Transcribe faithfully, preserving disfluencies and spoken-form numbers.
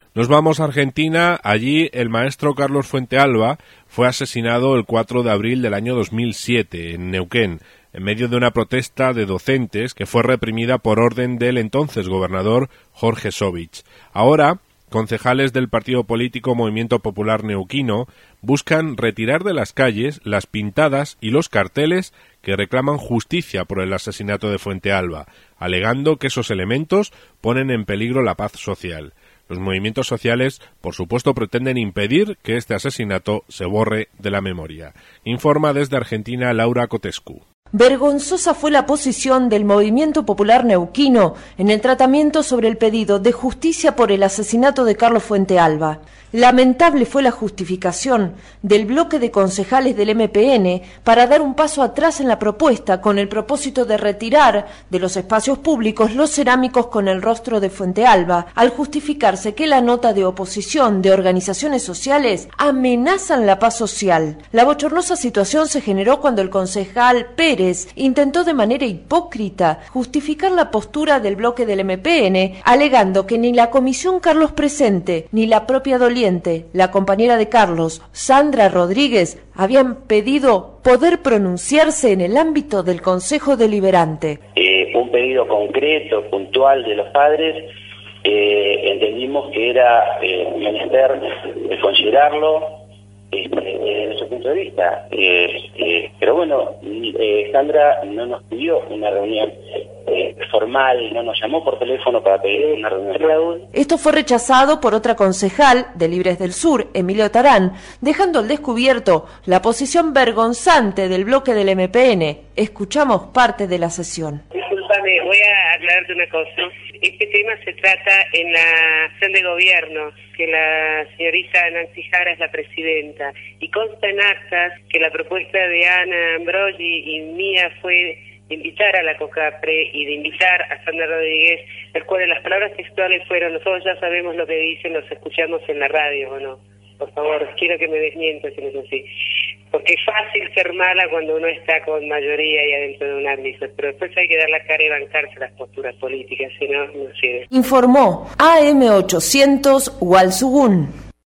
Nos vamos a Argentina. Allí el maestro Carlos Fuentealba fue asesinado el cuatro de abril del año dos mil siete en Neuquén, en medio de una protesta de docentes que fue reprimida por orden del entonces gobernador Jorge Sovich. Ahora, concejales del partido político Movimiento Popular Neuquino buscan retirar de las calles las pintadas y los carteles que reclaman justicia por el asesinato de Fuentealba, alegando que esos elementos ponen en peligro la paz social. Los movimientos sociales, por supuesto, pretenden impedir que este asesinato se borre de la memoria. Informa desde Argentina Laura Cotescu. Vergonzosa fue la posición del Movimiento Popular Neuquino en el tratamiento sobre el pedido de justicia por el asesinato de Carlos Fuentealba. Lamentable fue la justificación del bloque de concejales del M P N para dar un paso atrás en la propuesta con el propósito de retirar de los espacios públicos los cerámicos con el rostro de Fuentealba, al justificarse que la nota de oposición de organizaciones sociales amenazan la paz social. La bochornosa situación se generó cuando el concejal Pérez intentó de manera hipócrita justificar la postura del bloque del M P N, alegando que ni la comisión Carlos Presente ni la propia doliente, la compañera de Carlos, Sandra Rodríguez, habían pedido poder pronunciarse en el ámbito del Consejo Deliberante. Eh, un pedido concreto, puntual de los padres, eh, entendimos que era eh, menester de considerarlo eh, desde su punto de vista. Eh, eh, pero bueno, eh, Sandra no nos pidió una reunión eh, formal, no nos llamó por teléfono para pedir una reunión. Esto fue rechazado por otra concejal de Libres del Sur, Emilio Tarán, dejando al descubierto la posición vergonzante del bloque del M P N. Escuchamos parte de la sesión. Disculpame, voy a aclararte una cosa. Este tema se trata en la acción de gobierno, que la señorita Nancy Jara es la presidenta, y consta en actas que la propuesta de Ana Ambroggi y mía fue de invitar a la COCAPRE y de invitar a Sandra Rodríguez, el cual las palabras textuales fueron: nosotros ya sabemos lo que dicen, los escuchamos en la radio, ¿o no? Por favor, quiero que me desmientas si no es así. Porque es fácil ser mala cuando uno está con mayoría y adentro de un ámbito, pero después hay que dar la cara y bancarse las posturas políticas, si no, no sirve. Informó A M ochocientos Walsugún.